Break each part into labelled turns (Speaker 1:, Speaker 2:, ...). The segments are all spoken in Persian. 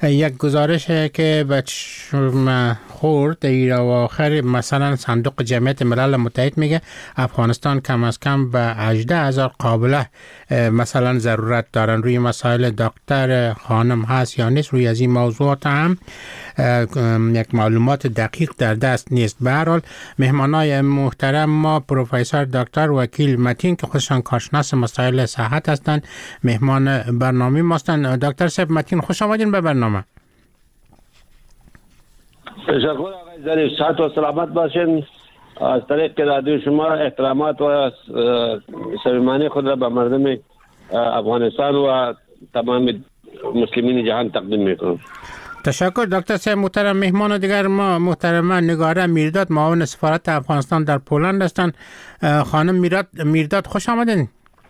Speaker 1: یک گزارش که به چشم خورد در آخر مثلا صندوق جمعیت ملل متحد میگه افغانستان کم از کم به 18,000 قابله مثلا ضرورت دارن. روی مسائل دکتر خانم هست یا نیست، روی از این موضوعات هم یک معلومات دقیق در دست نیست. به هر حال مهمانای محترم ما پروفسور دکتر وکیل متین که خودشان کارشناس مسائل صحت هستند مهمان برنامه ما هستند. دکتر صاحب متین، خوش آمدین به برنامه.
Speaker 2: تشکر آقای ظریف، صحت و سلامت باشین. از طریق رادیو شما احترامات و صمیمانه خود را به مردم افغانستان و تمام مسلمین جهان تقدیم میکنم.
Speaker 1: تشکر دکتر صاحب محترم. مهمان دیگر ما محترمه نگاره میرداد، معاون سفارت افغانستان در پولند هستند. خانم میرداد خوش آمدین.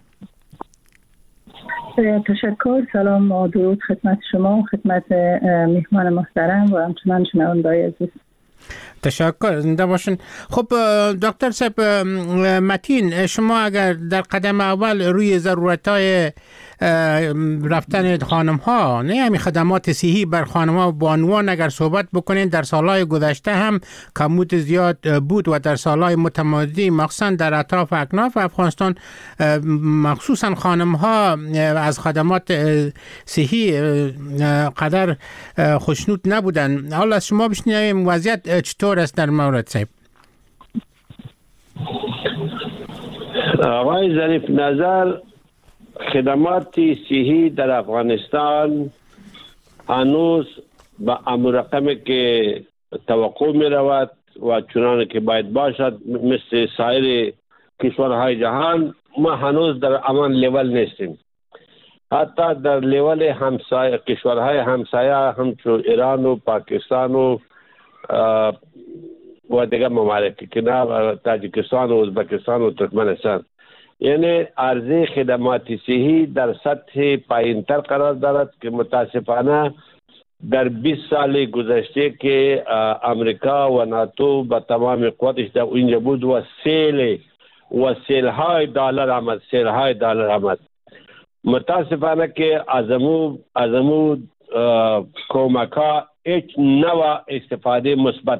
Speaker 3: تشکر، سلام و درود خدمت شما، خدمت مهمان محترم و همچنان شنونده‌های عزیز.
Speaker 1: تشکر، زنده باشین. خب دکتر صاحب متین، شما اگر در قدم اول روی ضرورت‌های رفتن خانم ها، نه همین خدمات صحی بر خانم ها و بانوان اگر صحبت بکنین، در سالهای گذشته هم کمبود زیاد بود و در سالهای متمادی مخصوصا در اطراف اکناف افغانستان مخصوصا خانم ها از خدمات صحی قدر خوشنود نبودن. حالا از شما بشنویم وضعیت چطور است در مورد صاحب؟
Speaker 2: آقای ظریف، نظر خدمات صحی در افغانستان هنوز به امر رقمی که توقع می رود و چنانه که باید باشد مثل سایر کشورهای جهان ما هنوز در امان لیول نیستیم. حتی در لیول همسایه کشورهای همسایه همچون ایران و پاکستان و دیگر ممالک کنار تاجیکستان و ازبکستان و ترکمنستان، یعنی عرضه خدمات صحی در سطح پایین‌تر قرار دارد که متاسفانه در 20 سال گذشته که امریکا و ناتو با تمام قوتش در اینجا بود و سیل‌های دلار آمد، متاسفانه که ازمو کمک‌ها هیچ نوع استفاده مثبت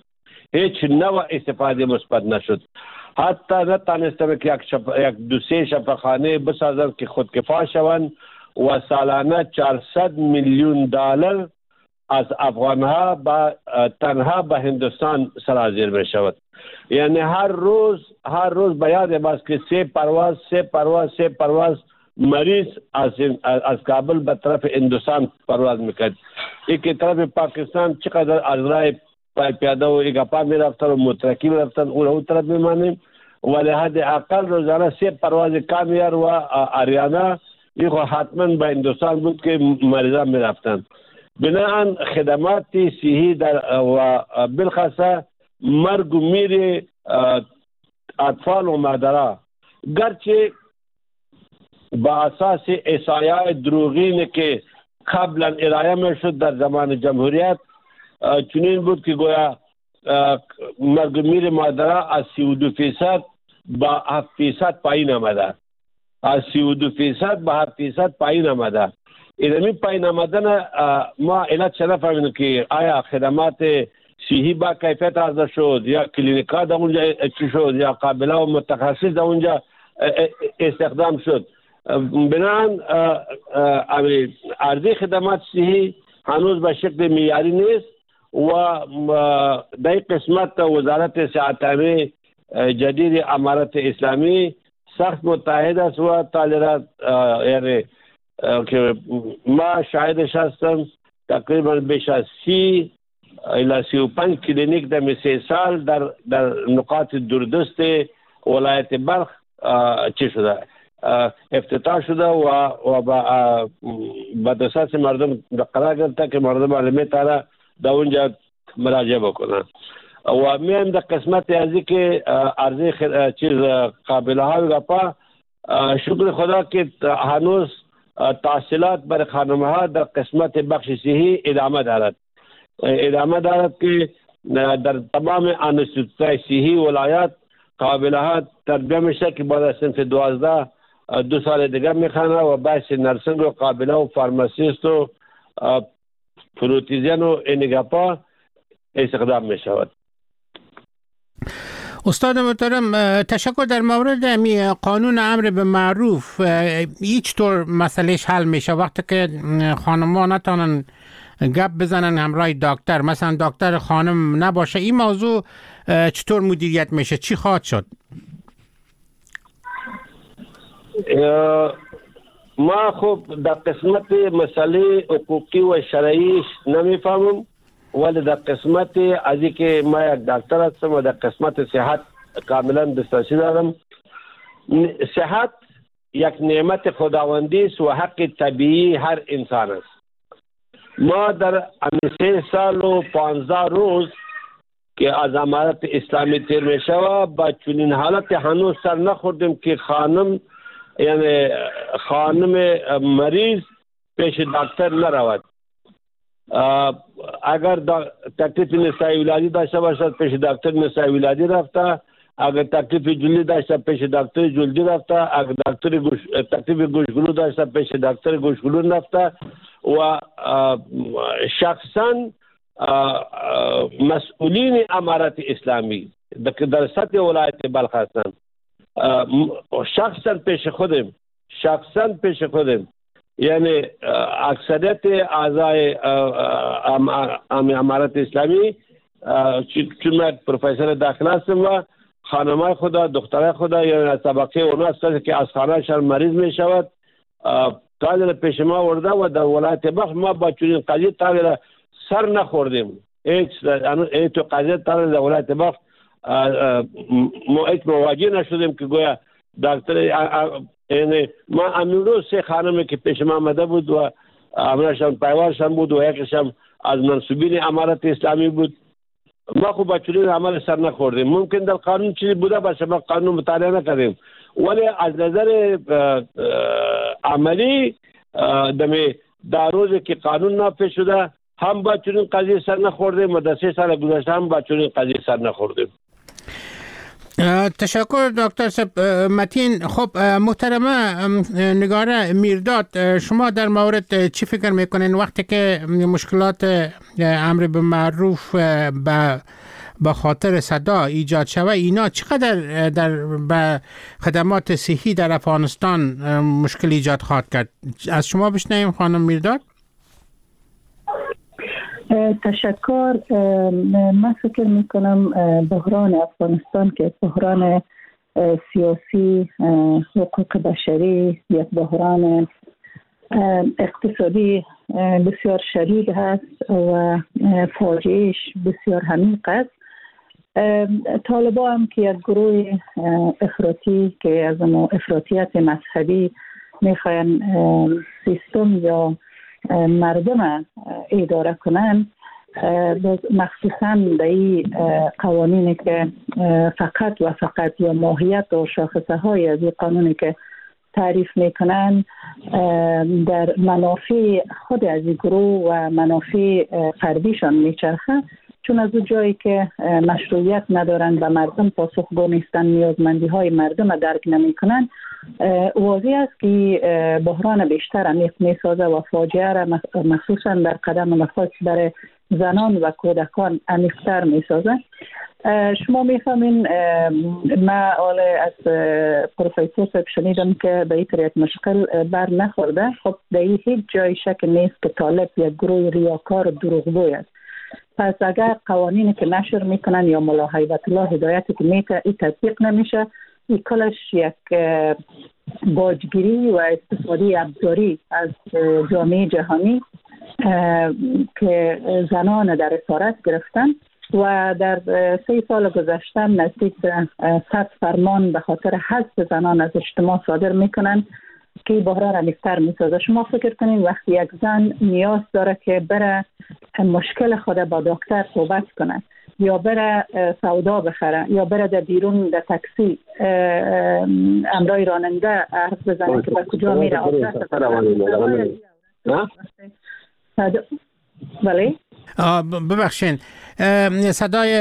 Speaker 2: نشد. حتی نتانستم که یک دو سه شفاخانه بسازند که خودکفا شوند و سالانه 400 میلیون دلار از افغانها تنها به هندوستان سرازیر می شود. یعنی هر روز بیاد باز که سه پرواز مریض از کابل به طرف هندوستان پرواز میکرد. یک طرف پاکستان چقدر از راه پیاده و ایگاپا می رفتن و مترکی می رفتن اون طرف میمانیم، ولی حد اقل روزانه 3 پرواز کامیار و آریانا این حتما به هندوستان بود که مریضان می رفتن. بنابراین خدمات صحی و بالخاصه مرگ و میر اطفال و مادرها گرچه با اساس احصایه‌های دروغینی که قبلا ارائه می شد در زمان جمهوریت چنین بود که گویا مرگ و میر مادرها از 32% با 7% پایین آمده. از 32% با 7% پایین آمده. این پایین آمدن ما علت چه نفهمیدیم که آیا خدمات صحی با کیفیت عرضه شد یا کلینیکا در اونجا چی شد یا قابله و متخصص در اونجا استخدام شد. بنابراین عرضه خدمات صحی هنوز به شکل معیاری نیست و در قسمت وزارت صحت عامه جدید امارت اسلامی سخت متحد است و طالبات یعنی که ما شاهدش هستم تقریبا بیش از 30 الی 35 کلینیک در 3 سال در نقاط دوردست ولایت بلخ چی شده افتتاح شده و با دسترس مردم قرار گرفته که مردم علمی تاره در اونجا مراجعه بکنن و میایم در قسمت ازی که عرضه چیز قابله ها گپا شکر خدا که هنوز تحصیلات برای خانم ها در قسمت بخش صحی ادامه دارد که در تمام انستیتوت‌های صحی ولایت قابله ها تربیه میشه که بعد از صنف 12 2 سال دیگه میخوانه و بحث نرسنگ و قابله و فارماسیست و پروتزین و اینگپا استخدام می شود.
Speaker 1: استاد محترم، تشکر. در مورد قانون امر به معروف هیچ طور مسئلهش حل میشه وقتی که خانم‌ها نتونن گپ بزنن همراه دکتر، مثلا دکتر خانم نباشه، این موضوع چطور مدیریت میشه؟ چی خواهد شد؟
Speaker 2: ما خب در قسمت مسئله حقوقی و شرعیش نمیفهمم، ولی در قسمت از که ما یک دکتر هستم و در قسمت صحت کاملا دسترسی دارم. صحت یک نعمت خداوندی است و حق طبیعی هر انسان است. ما در 3 سال و 15 روز که از امارت اسلامی تیر می شود با چنین حالت هنوز سر نخوردیم که خانم مریض پیش دکتر نرود. اگر تکلیف نسای ولادی داشته باشد پیش دکتر نسای ولادی رفته، اگر تکلیف جلدی داشته پیش دکتر جلدی رفته، اگر تکلیف گوشگلو داشته پیش دکتر گوشگلو رفته و شخصا مسئولین امارت اسلامی در سطح ولایت بلخ هستند، شخصا پیش خودم یعنی اکثریت اعضای امارت اسلامی، چون من پروفسور داخل هستم و خانمای خدا دخترای خدا یعنی طبقه اونها است که از خانهشان مریض می شود تاجر پیش ما ورده و در ولایت بلخ ما با چنین قضیه تاجر سر نخوردیم. هیچ قضیه تاجر در ولایت بلخ ما هیچ مواجه نشدیم که گویا دکتر یعنی ما امروز 3 خانمی که پیش ما آمده بود و امرشان پیوارشان بود و یکشان از منصوبین امارت اسلامی بود، ما خب با چنین عمل سر نخوردیم. ممکن در قانون چیزی بوده باشه، ما قانون مطالعه نکردیم، ولی از نظر عملی در روزی که قانون نافذ شده هم با چنین قضیه سر نخوردیم و در 3 سال گذشته هم با چنین قضیه سر نخوردیم.
Speaker 1: تشکر دکتر متین. خب محترمه نگاره میرداد، شما در مورد چی فکر میکنین وقتی که مشکلات امر به معروف به خاطر صدا ایجاد شود، اینا چقدر در خدمات صحی در افغانستان مشکل ایجاد خواهد کرد؟ از شما بشنویم خانم میرداد.
Speaker 3: تشکر. من فکر میکنم بحران افغانستان که بحران سیاسی، حقوق بشری، یک بحران اقتصادی بسیار شدید هست و فاجعهش بسیار عمیق است. طالبان هم که یک گروه افراطی که از افراطیت مذهبی میخواین سیستم یا مردم اداره کنن، مخصوصا در این قوانینی که فقط یا ماهیت و شاخصه های از این قانونی که تعریف میکنن در منافع خود از این گروه و منافع فردیشان میچرخه، چون از اون جایی که مشروعیت ندارن و مردم پاسخگو نیستن، نیازمندی های مردم را درک نمی کنن، واضح است که بحران بیشتر عمیق می سازه و فاجعه را مخصوصا در قدم نخست برای زنان و کودکان عمیق‌تر می سازه. شما میفهمین ما از پروفسور صاحب شنیدم که به این طریق مشکل بر نخورده. خب در این هیچ جای شک نیست که طالب یک گروه ریاکار و دروغگوی است. پس اگر قوانینی که نشر میکنن یا ملا هیبت الله هدایتی که میته این تطبیق نمیشه، این کلش یک باجگیری و استفاده ابزاری از جامعه جهانی که زنان در اسارت گرفتن و در 3 سال گذشته نزدیک به 100 فرمان به خاطر حذف زنان از اجتماع صادر میکنن که بحران عمیق‌تر میسازه. شما فکر کنین وقتی یک زن نیاز داره که بره مشکل خود با دکتر صحبت کنه یا بره سودا بخره یا بره در بیرون در تاکسی امرای راننده حرف بزنه که به کجا میره آدرس بله
Speaker 1: ببخشین صدای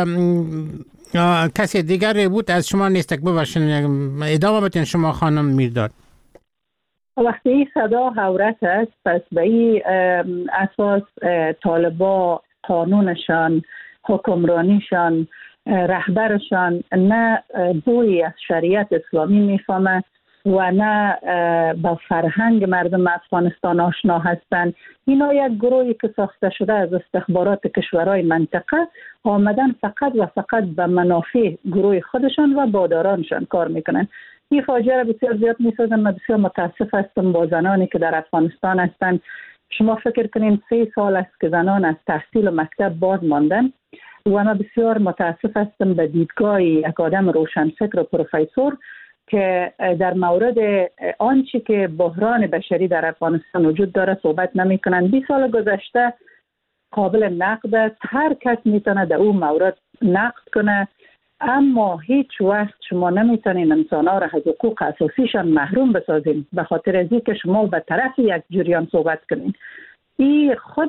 Speaker 1: کسی دیگر بود از شما نیست. ببخشین ادامه بدین شما خانم میرداد.
Speaker 3: وقتی این صدا عورت است، پس به این اساس طالبا قانونشان، حکمرانیشان، رهبرشان نه بوی از شریعت اسلامی میفهمه و نه با فرهنگ مردم افغانستان آشنا هستند. اینا یک گروهی که ساخته شده از استخبارات کشورهای منطقه آمدن فقط و فقط به منافع گروه خودشان و بادارانشان کار میکنن. این فاجعه را بسیار زیاد میسازم. من بسیار متاسف هستم با زنانی که در افغانستان هستند. شما فکر کنین 3 سال است که زنان از تحصیل و مکتب باز ماندن و من بسیار متاسف هستم به دیدگاه یک آدم روشنفکر و پروفسور که در مورد آنچه که بحران بشری در افغانستان وجود داره صحبت نمی کنند. 20 سال گذشته قابل نقد است. هر کس میتونه در اون مورد نقد کنه، اما هیچ وقت شما نمیتونین انسان‌ها را از حقوق اساسیشان محروم بسازین به خاطر از اینکه شما به طرف یک جریان صحبت کنین. این خود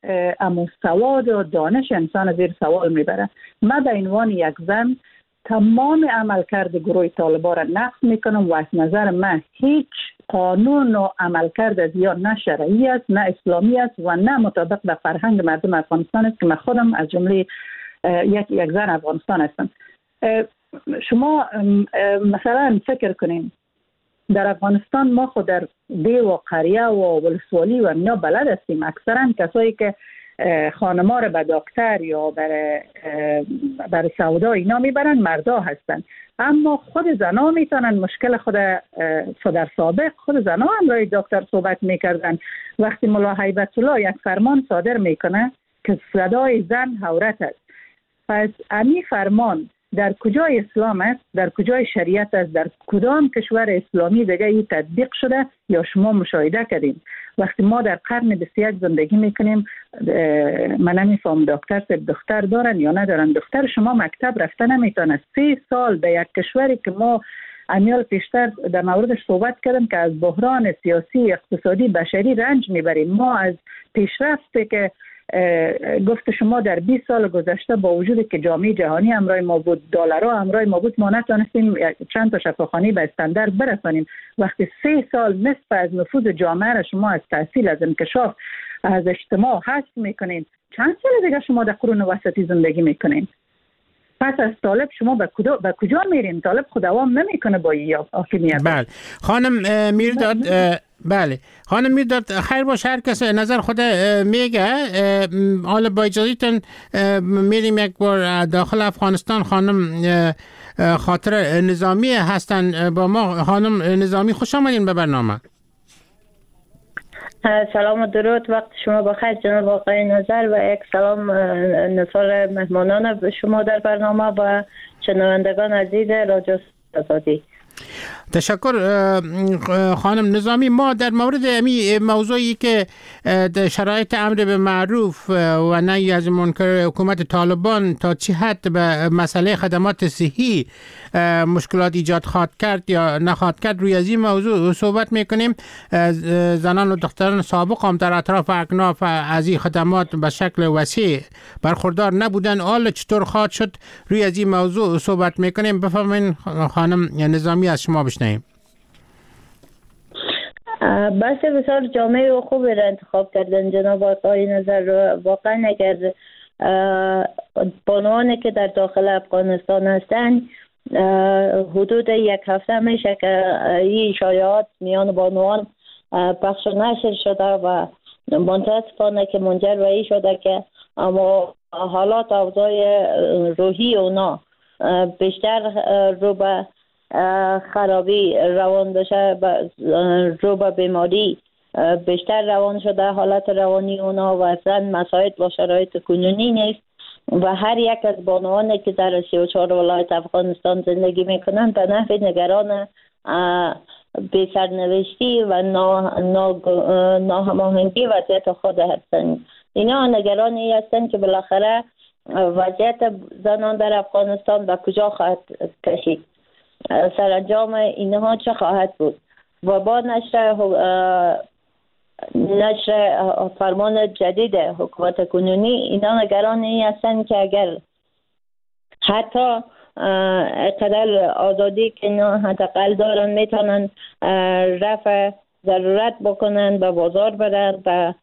Speaker 3: سواد و دانش انسان زیر سوال میبره. من به عنوان یک زن تمام عملکرد گروه طالبان را نقد میکنم و از نظر من هیچ قانون و عملکرد از یا نه شرعی است، نه اسلامی است و نه مطابق به فرهنگ مردم افغانستان است که من خودم از جمله یک زن افغانستان هستم. شما مثلا فکر کنین در افغانستان ما خود در دیو و قریه و ولسوالی و اینا بلد هستیم. اکثرا کسایی که خانما رو به دکتر یا برای سودا اینا میبرن مردا هستن، اما خود زنا میتونن مشکل خود در سابق خود زنا هم رای دکتر صحبت میکردن. وقتی ملا هیبت الله یک فرمان صادر میکنه که صدای زن عورت است، پس امی فرمان در کجای اسلام است، در کجای شریعت است، در کدام کشور اسلامی دیگه این تطبیق شده یا شما مشاهده کردین؟ وقتی ما در قرن 21 زندگی میکنیم، من نمیفهم دکتر دختر دارن یا ندارن. دختر شما مکتب رفته نمیتونه. 3 سال در یک کشوری که ما امیال پیشتر در موردش صحبت کردم که از بحران سیاسی، اقتصادی، بشری رنج میبریم. ما از پیشرفتی که گفت شما در 20 سال گذشته با وجود که جامعه جهانی همراه ما بود، دلارها همراه ما بود، ما نتونستیم چند تا شفاخانه به استاندارد برسانیم. وقتی 3 سال نصف از نفوذ جامعه را شما از تحصیل، از انکشاف، از اجتماع حذف میکنین، چند سال دیگه شما در قرون وسطی زندگی میکنین؟ پس از طالب شما به کجا میرین؟ طالب خود دوام نمیکنه با حاکمیت.
Speaker 1: بله خانم میرداد، بله خانم میرداد، خیر باشه، هر کس نظر خود میگه. حالا با اجازهتون میریم یک بار داخل افغانستان. خانم خاطر نظامی هستن با ما. خانم نظامی خوش آمدین به برنامه.
Speaker 4: سلام و درود، وقت شما بخیر جناب آقای نظر و یک سلام نثار مهمانان به شما در برنامه و شنوندگان عزیز رادیو آزادی.
Speaker 1: تشکر خانم نظامی. ما در مورد موضوعی که شرایط امر به معروف و نهی از منکر حکومت طالبان تا چه حد به مسئله خدمات صحی مشکلات ایجاد خواهد کرد یا نخواهد کرد، روی از این موضوع صحبت میکنیم. زنان و دختران سابق هم در اطراف اکناف از این خدمات به شکل وسیع برخوردار نبودن. حالا چطور خواهد شد، روی از این موضوع صحبت میکنیم. بفرمایید خانم نظامی، از شما بشنویم.
Speaker 4: بس بسیار جامعه و خوب را انتخاب کردن جناب آقای نظر. واقعا اگر بانوانی که در داخل افغانستان هستند حدود 1 هفته میشه که این شایعات میان بانوان پخش و نشر شده و متاسفانه که منجر به این شده که اما حالات اوضاع روحی اونا بیشتر رو به خرابی روان بشه، رو به بیماری بیشتر روان شده. حالت روانی اونا و اصلا مساعد با شرایط کنونی نیست و هر یک از بانوانی که در 34 ولایت افغانستان زندگی میکنن به نحو نگران بی سرنوشتی و ناهماهنگی وضعیت خود هستند. اینا نگرانی هستند که بالاخره وضعیت زنان در افغانستان به کجا خواهد کشید، سرانجام اینها چه خواهد بود. و با نشر فرمان جدید حکومت کنونی اینا نگرانی هستند که اگر حتی قدر آزادی که اینا حداقل دارن میتونن رفع ضرورت بکنن به بازار برن و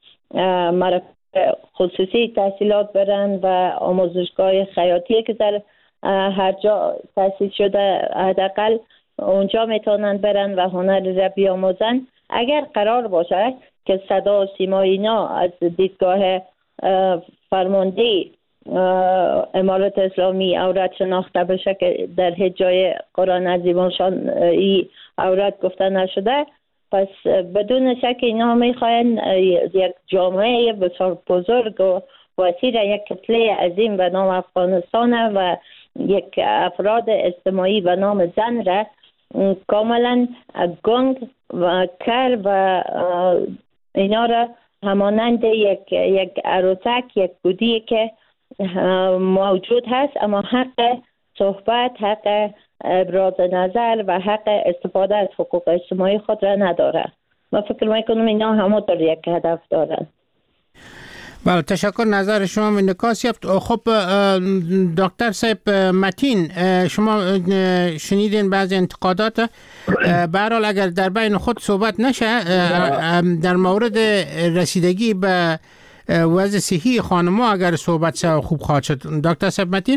Speaker 4: خصوصی تحصیلات برن و آموزشگاه خیاطی که در هر جا تأسیس شده حداقل اونجا میتونن برن و هنر را بیاموزن. اگر قرار باشه که صدا و سیما اینا از دیدگاه فرمانده امارت اسلامی عورت شناخته بشه که در هیچ جای قرآن عظیم‌الشان این عورت گفته نشده، پس بدون شک اینا میخواین یک جامعه بسیار بزرگ و وسیع، یک کتله عظیم به نام افغانستان و یک افراد اجتماعی به نام زن را کاملا گنگ و کر و اینا را همانند یک عروسک، یک گودی که موجود هست اما حق صحبت، حق ابراز نظر و حق استفاده از حقوق اجتماعی خود را نداره. من فکر میکنم اینا همونطور یک هدف دارن.
Speaker 1: بله، تشکر. نظر شما انعکاس یافت. خب دکتر صاحب متین، شما شنیدین بعضی انتقادات. به هر حال اگر در بین خود صحبت نشه در مورد رسیدگی به وضع صحی خانم‌ها اگر صحبت شه خوب خواهد شد. دکتر صاحب متین؟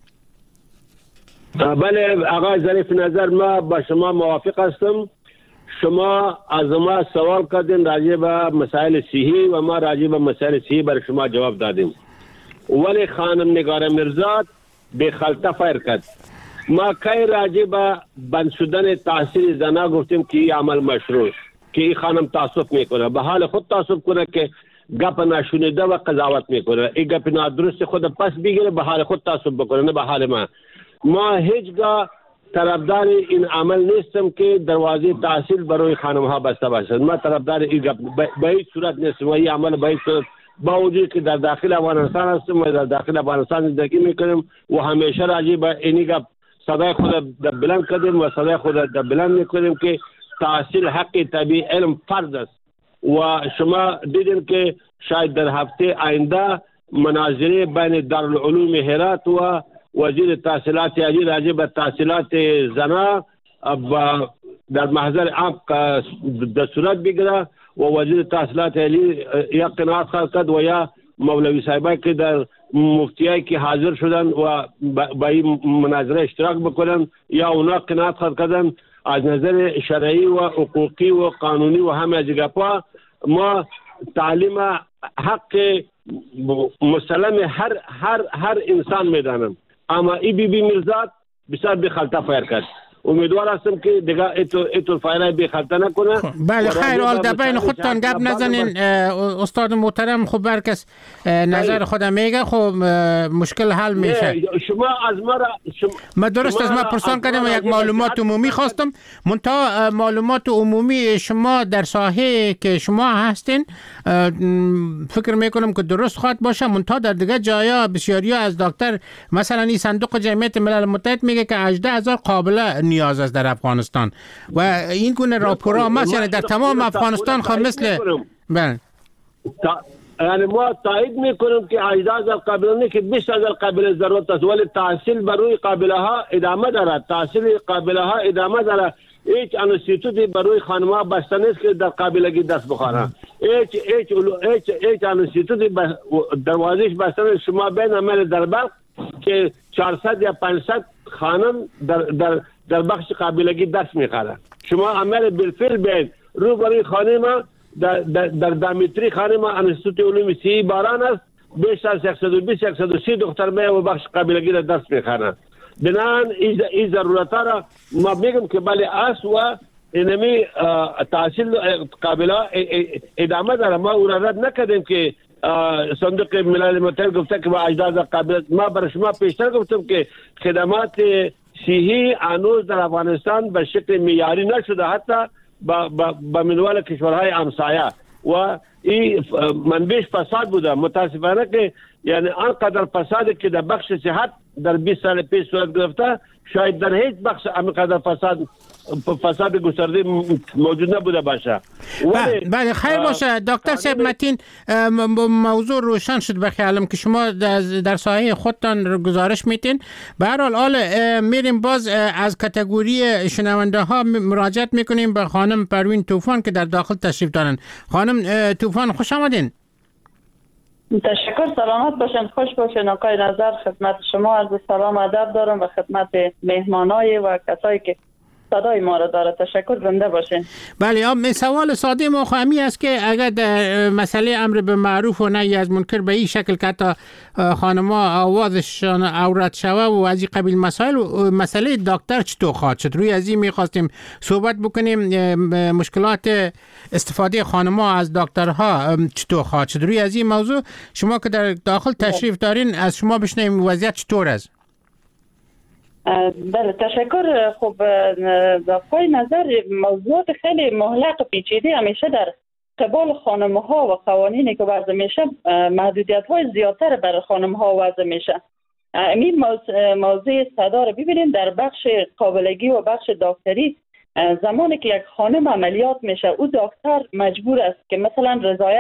Speaker 2: بله آقای ظریف نظر، ما با شما موافق هستم. شما از ما سوال کردین راجع به مسائل صحی و ما راجع به مسائل صحی برای شما جواب دادیم، ولی خانم نگار میرزا به خلطه فایر کرد. ما کی راجع به بند شدن تحصیل زنا گفتیم که این عمل مشروع، که این خانم تعصب میکنه، به حال خود تعصب کنه که گپ نشونیده و قضاوت میکنه، این گپ نادرست خود پس بگیره، به حال خود تعصب بکنه، نه به حال ما. ما هیچگاه طرفدار این عمل نیستم که دروازه تحصیل برای خانم ها بسته باشد. ما طرفدار این گپ به هیچ صورت نیستم. این عمل به هیچ صورت، با وجود که در داخل افغانستان هستم و در داخل افغانستان زندگی میکنیم و همیشه راجع به این گپ صدای خود بلند کردیم و صدای خود بلند میکنیم که تحصیل حق طبیعی علم فرض است. و شما دیدین که شاید در هفته آینده مناظره بین دارالعلوم هرات و وزیر تحصیلات عالی راجع به تحصیلات زنا و در محضر عام در صورت بگیره و وزیر تحصیلات عالی یا قناعت خواهد کرد و یا مولوی صاحبه که در مفتیایی که حاضر شدن و با این مناظره اشتراک بکنن یا اونا قناعت خواهد کردن از نظر شرعی و حقوقی و قانونی و همه از گپا. ما تعلیم حق مسلم هر انسان میدانم، اما ای بی میرزا بسیار به خلطه فایر کرد. امیدوار هستم که دیگه ایتو فایره به خلطه نکنه.
Speaker 1: بله خیر، حال در بین خودتان گپ نزنین. استاد محترم خب برکس نظر خودم میگه، خب مشکل حل میشه.
Speaker 2: شما از ما را
Speaker 1: ما درست از ما پرسان کردم و یک معلومات عمومی خواستم. منتها معلومات عمومی شما در ساحه که شما هستین فکر میکنم که درست خواهد باشه. منتها در دیگه جایا بسیاری از دکتر، مثلا این صندوق جمعیت ملل متحد میگه که 18,000 قابله نیاز است در افغانستان و این گونه راپورها مثلا در تمام افغانستان خب مثل بله
Speaker 2: یعنی ما تایید میکنیم که 18,000 قابله نه که 20,000 قابله ضرورت است، ولی تحصیل برای قابله ها ادامه دارد. تحصیل قابله ها ادامه دارد. هیچ انستیتوتی برای خانم‌ها بسته نیست که در قابلگی دست بخوره. هیچ انستیتوتی دروازش بسته نیست. شما بین عمل در بلخ که 400 یا 500 خانم در بخش قابلگی دست میخوره. شما عمل بالفعل بین رو برای خانم در دامیتری خانم انستیتوت علوم صحی باران است، بیش از 120-130 دختر می و بخش قابلگی را دست میخوره. بنابراین این ضرورت را ما میگم که بله است و اینمی تحصیل قابله ادامه داره. ما او را رد نکردیم که صندوق ملل متحد گفته که با 18,000 قابلیت. ما برای شما پیشتر گفتم که خدمات صحی هنوز در افغانستان به شکل معیاری نشده، حتی با منوال کشورهای همسایه و این منبعش فساد بوده. متاسفانه که یعنی آنقدر فسادی که در بخش صحت در 20 سال پیش صورت گرفته شاید در هیچ بخش همینقدر فساد گسترده موجود نبوده باشه.
Speaker 1: بله خیر باشه دکتر صاحب متین، موضوع روشن شد به خیالم که شما در ساحه خودتان گزارش میتین. به هر حال میریم باز از کاتگوری شنونده ها مراجعت میکنیم به خانم پروین طوفان که در داخل تشریف دارن. خانم طوفان خوش آمدین.
Speaker 5: تشکر، سلامت باشین، خوش باشین. آقای نظر خدمت شما عرض سلام ادب دارم و خدمت مهمانای و کسایی که صدای ما را داره. تشکر، زنده باشین.
Speaker 1: بله، سوال ساده ما خواهمی است که اگر در مسئله امر به معروف و نهی از منکر به این شکل که حتی خانما آوازشان عورت شوه و از این قبیل مسائل، مسئله دکتر چطور خواهد شد؟ روی از این میخواستیم صحبت بکنیم. مشکلات استفاده خانما از دکترها چطور خواهد شد؟ روی از این موضوع شما که در داخل تشریف دارین از شما بشنویم وضعیت چطور است.
Speaker 5: بله تشکر. خب پای نظر موضوعات خیلی مهلق و پیچیده همیشه در قبال خانم ها و قوانینی که وضع میشه محدودیت های زیادتر برای خانم ها وضع میشه. این موضوع صدا رو ببینیم در بخش قابلگی و بخش دکتری. زمانی که یک خانم عملیات میشه او دکتر مجبور است که مثلا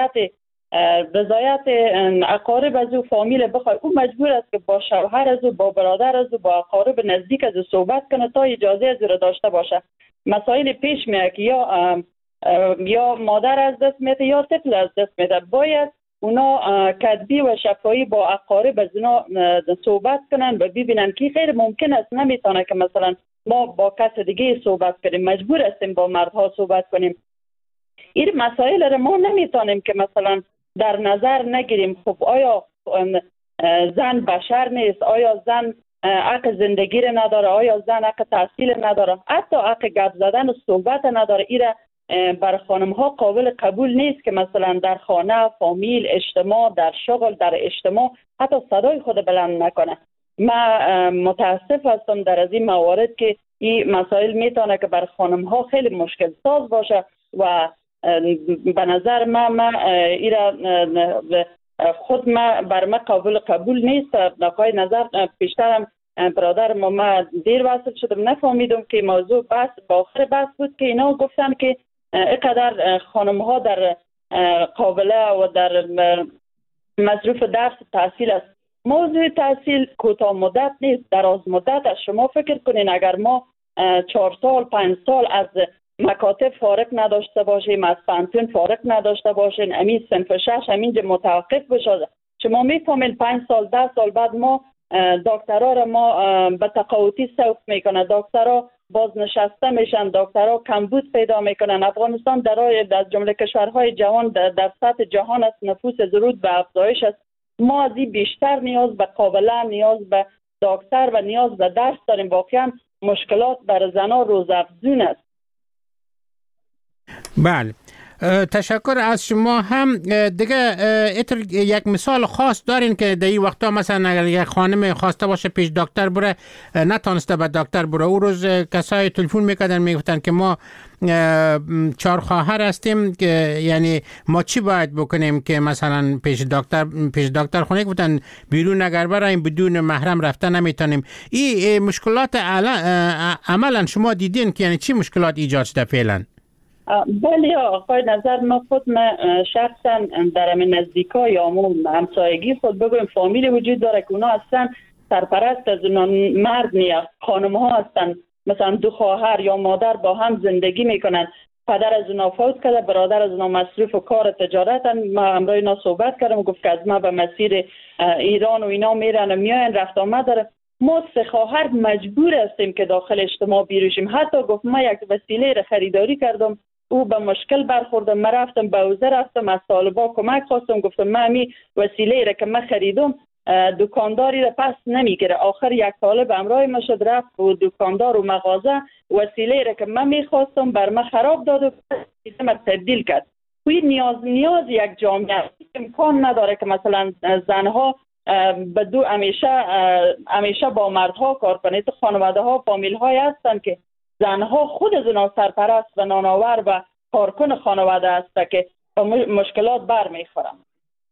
Speaker 5: رضایت اقارب از او فامیل بخواد، او مجبور است که با شوهر از او، با برادر از او، با اقارب نزدیک از او صحبت کنه تا اجازه از او را داشته باشه. مسائل پیش میاد که یا مادر از دست میده یا طفل از دست میده، باید اونا کتبی و شفاهی با اقارب از اونا صحبت کنن و ببینن که غیر ممکن است، نمیتونه که مثلا ما با کس دیگه صحبت کنیم، مجبور هستیم با مردها صحبت کنیم. این مسائل را ما نمیتونیم که مثلا در نظر نگیریم. خب آیا زن بشر نیست؟ آیا زن حق زندگی را نداره؟ آیا زن حق تحصیل نداره؟ حتی حق گپ زدن و صحبت نداره؟ ایره بر خانم ها قابل قبول نیست که مثلا در خانه، فامیل، اجتماع، در شغل، در اجتماع حتی صدای خود بلند نکنه. من متاسف هستم در از این موارد که این مسائل میتونه که بر خانم ها خیلی مشکل ساز باشه و به نظر من ایرا خود بر من قابل قبول نیست. نقای نظر پیشترم برادر ما دیر وصل شدم نفهمیدم که موضوع بحث با آخر بحث بود که اینا گفتن که اینقدر خانم ها در قابله و در مصروف درس تحصیل است. موضوع تحصیل کوتاه مدت نیست، دراز مدت است. شما فکر کنین اگر ما 4 سال 5 سال از مکاتب فارغ نداشته باشیم، از پانتون فارغ نداشته باشیم، همین صنف 6 همینجا متوقف بشه، شما میفهمین 5 سال 10 سال بعد ما دکترها را ما به تقاعدی سوق میکنه، دکترها بازنشسته میشن، دکترها کمبود پیدا میکنن. افغانستان در جمله کشورهای جهان در سطح جهان است، نفوس ضرورت به افزایش است. ما از این بیشتر نیاز به قابله، نیاز به دکتر و نیاز به درس داریم. واقعا مشکلات بر زنها روزافزون است.
Speaker 1: بله تشکر از شما. هم دیگه یک مثال خاص دارین که در این وقتا مثلا اگر یک خانم خواسته باشه پیش دکتر بره نتونسته به دکتر بره، او روز کسای تلفن میکردن میگفتن که ما 4 خواهر هستیم که یعنی ما چی باید بکنیم که مثلا پیش دکتر خونه گفتن بیرون اگر برایم بدون محرم رفتن نمیتونیم. این مشکلات عملا شما دیدین که یعنی چی مشکلات ایجاد شده فعلا؟
Speaker 5: بله آقای نظر، ما خود شخصا در نزدیکا یا همسایگی خود بگویم فامیل وجود داره که اونا اصلا سرپرست از اونا مرد نیست، خانم ها هستن، مثلا 2 خواهر یا مادر با هم زندگی میکنن، پدر از اونا فوت کرده، برادر از اونا مصروف و کار تجارتن. ما همراه اینا صحبت کردم و گفت که از ما به مسیر ایران و اینا میرن و میاین، رفت آمد داره. ما 3 خواهر مجبور هستیم که داخل اجتماع بیروشیم. حتی گفت ما یک وسیله را خریداری کردم، او به مشکل برخوردم، من رفتم به حوزه رفتم از طالبا کمک خواستم، گفتم من همی وسیله را که من خریدم دکانداری را پس نمیگیره. آخر یک طالب همراه ما شد رفت و دکاندار و مغازه وسیله را که من میخواستم بر من خراب داد و من تبدیل کرد. وی نیاز یک جامعه امکان نداره که مثلا زنها بدو همیشه با مردها کار کنه. خانواده ها فامیل های هستن که زنها خود از اونا سرپرست و نانآور و کارکن خانواده هست که با مشکلات بر میخورن.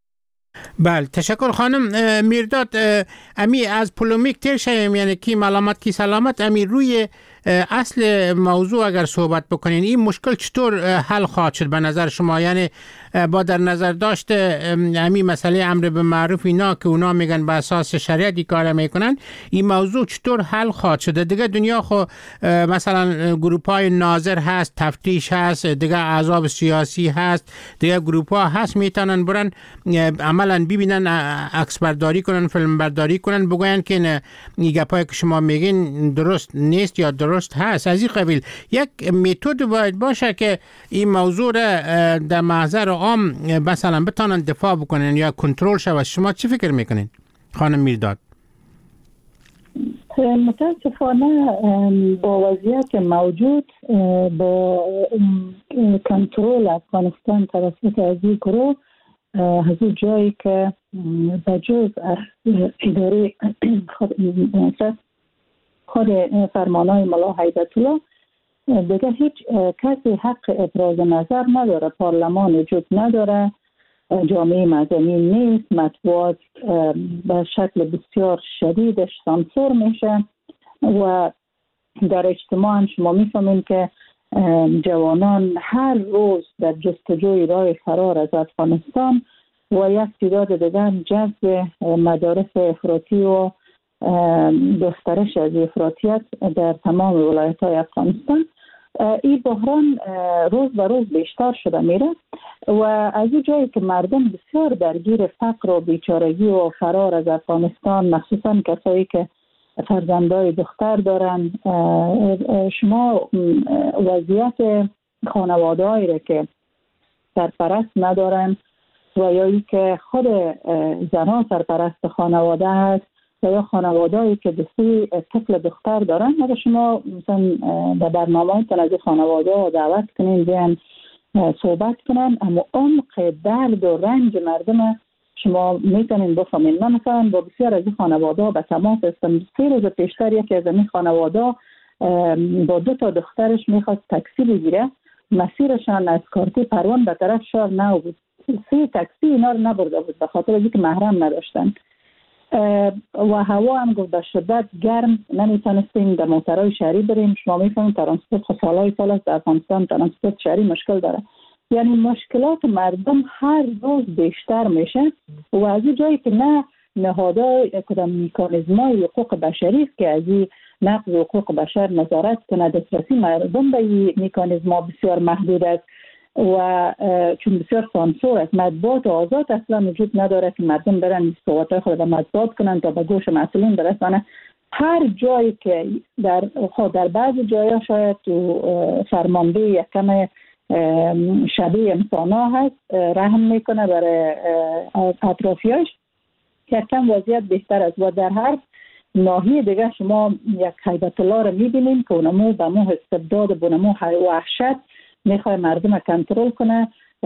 Speaker 1: بله تشکر خانم میرداد. امی از پولومیک تیر شویم، یعنی کی ملامت کی سلامت. امی روی اصل موضوع اگر صحبت بکنین، این مشکل چطور حل خواهد شد به نظر شما؟ یعنی با در نظر داشت امی مسئله امر به معروف اینا که اونا میگن به اساس شریعت کار میکنن، این موضوع چطور حل خواهد شد؟ دیگه دنیا خو مثلا گروپای ناظر هست، تفتیش هست، دیگه احزاب سیاسی هست، دیگه گروپا هست میتونن برن عملا ببینن، عکس برداری کنن، فیلم برداری کنن، بگوین که این گپایی که شما میگین درست نیست یا درست هست. از این قبیل یک متد باید باشه که این موضوع را در محضر عام مثلا بتونن دفاع بکنن یا کنترل شود. شما چی فکر میکنین خانم میرداد؟
Speaker 3: متاسفانه با وضعیت موجود، با کنترل افغانستان توسط از این گروه، از اون جایی که بجز اداره خود فرمانهای ملا هیبت الله دیگه هیچ کسی حق ابراز نظر نداره. پارلمان وجود نداره، جامعه مدنی نیست، مطبوعات به شکل بسیار شدیدش سانسور میشه و در اجتماع هم شما میفهمین که جوانان هر روز در جستجوی راه فرار از افغانستان و یک تعداد دیگر جذب مدارس افراطی و گسترش از افراطیت در تمام ولایت‌های افغانستان. این بحران روز به روز بیشتر شده میره و از این جایی که مردم بسیار درگیر فقر و بیچارگی و فرار از افغانستان، مخصوصا کسایی که فرزندای دختر دارن، شما وضعیت خانواده‌ای را که سرپرست ندارن و یا ای که خود زنها سرپرست خانواده هست و یا خانواده‌ای که دستی طفل دختر دارن، اگر شما مثلا در برنامه‌تون از خانواده ها دعوت کنین بیان صحبت کنن، اما عمق درد و رنج مردم شما میتونین بفهمین. من مثلا با بسیار از این خانواده ها به تماس هستم. 3 روز پیشتر یکی از این خانواده با 2 تا دخترش میخواست تاکسی بگیره، مسیرشان از کارتی پروان به طرف شهر نو بود. 3 تاکسی اینا رو نبرده بود به خاطر اینکه محرم نداشتن و هوا هم گفت به شدت گرم، نمیتونستیم در موترهای شهری بریم. شما میفهمید ترانسپورت سالهای سال است در افغانستان، ترانسپورت شهری مشکل داره. یعنی مشکلات مردم هر روز بیشتر میشه و از این جایی که نه نهادهای کدام میکانیزمای حقوق بشری که از این نقض حقوق بشر نظارت کنه، دسترسی مردم به این میکانیزما بسیار محدود است و چون بسیار سانسور است. مطبوعات آزاد اصلا وجود نداره که مردم برن صحبت‌های خود به مطبوعات کنن تا به گوش مسئولین برسانه. هر جایی که در بعضی جایا شاید تو فرمانده یک کم شبیه انسانا هست، رحم میکنه برای اطرافیاش، یک کم وضعیت بهتر است و در هر ناحیه دیگه شما یک هیبت الله رو میبینیم که اونمو به مو استبداد بونمو وحشت میخواه مردم کنترل کنه.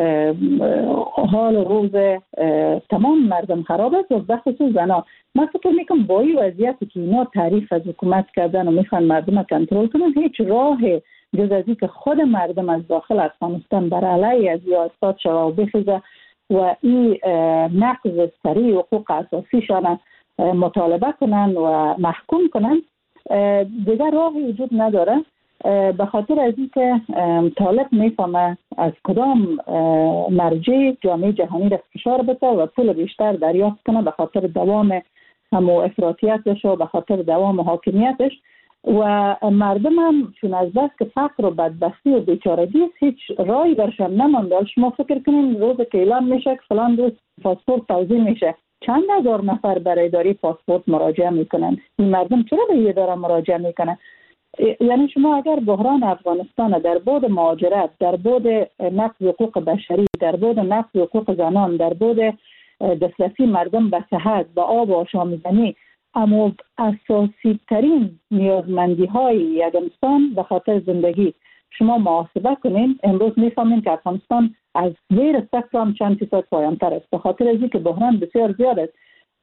Speaker 3: حال روز تمام مردم خراب است و به خصوص زنا. من فکر میکنم با این وضعیتی که اینا تعریف از حکومت کردن و میخوان مردم کنترل کنن، هیچ راه جز از این که خود مردم از داخل افغانستان بر علیه از یا استاد شوه و بخیزه و این نقض سریع حقوق اساسیشان مطالبه کنن و محکوم کنن، دیگر راهی وجود نداره. به خاطر از این که طالب میفهمه از کدام مرجع جامعه جهانی را فشار بده و پول بیشتر دریافت کنه به خاطر دوام همو افراطیتش و به خاطر دوام حاکمیتش و مردم هم چون از بس که فقر و بدبختی و بیچارگی هیچ راهی برشان نمانده. شما فکر کنین روز که اعلان میشه که فلان روز پاسپورت توزیع میشه، چند هزار نفر برای اداره پاسپورت مراجعه میکنن. این مردم چرا به این اداره مراجعه میکنن؟ یعنی شما اگر بحران افغانستان در بعد مهاجرت، در بعد نقض حقوق بشری، در بعد نقض حقوق زنان، در بعد دسترسی مردم به صحت، به آب و آشامیدنی، اما اساسی ترین نیازمندی های یک انسان به خاطر زندگی شما محاسبه کنین، امروز میفهمین که افغانستان از زیر صفر هم چند فیصد پایان‌تر است به خاطر از اینکه بحران بسیار زیاد است.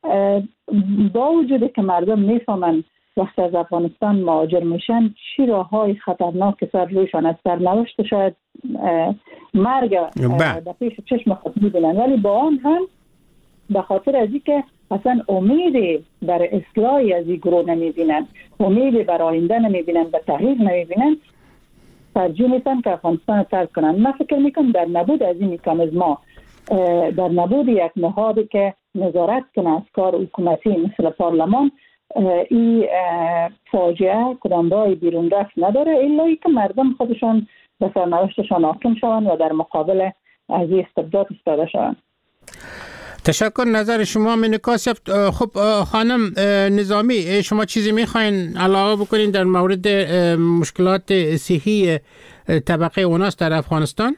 Speaker 3: با وجود که مردم میفهمن وقتی از افغانستان مهاجر میشن چی راههای خطرناک سر رویشان از سرنوشت شاید مرگ در پیش چشم خود میبینن، ولی با آن هم به خاطر از اینکه اصلا امید بر اصلاحی از این گروه نمیبینن، امید بر آینده نمیبینن، به تغییر نمیبینن، ترجیح میتن که افغانستان ترک کنن. من فکر میکنم در نبود از این میکانیزما، در نبود یک نهادی که نظارت کنه از کار حکومتی مثل پارلمان، این فاجعه کدام راه بیرون رفت نداره الا اینکه مردم خودشان به سرنوشتشان حاکم شوند و در مقابل از این استبداد ایستاده شوند.
Speaker 1: تشکر. نظر شما منکاس. خب خانم نظامی، شما چیزی میخواین علاوه بکنین در مورد مشکلات صحی طبقه اوناست در افغانستان؟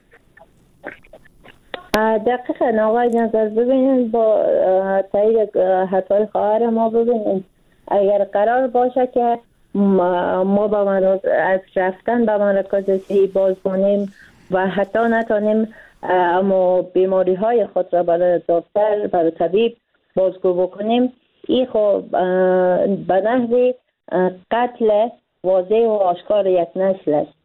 Speaker 4: دقیقا آقای نظر، ببینید با تایید حتی خواهر ما، ببینید اگر قرار باشه که ما از رفتن به مراکز صحی باز کنیم و حتی نتانیم اما بیماری های خود را برای دکتر، برای طبیب بازگو بکنیم، این خب به نحوی قتل واضح و آشکار یک نسل است.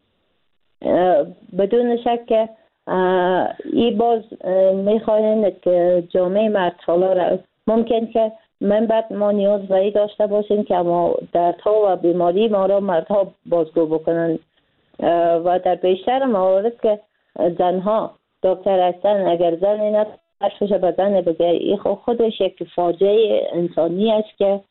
Speaker 4: بدون شک که این باز میخواهیم که جامعه مردحالا را ممکن که من بعد ما نیاز به این داشته باشیم که ما دردها و بیماری ما را مردها بازگو بکنند و در بیشتر موارد که زنها دکتر هستن، اگر زنی نترشش به زن بگه، این خودش یک فاجعه انسانی است که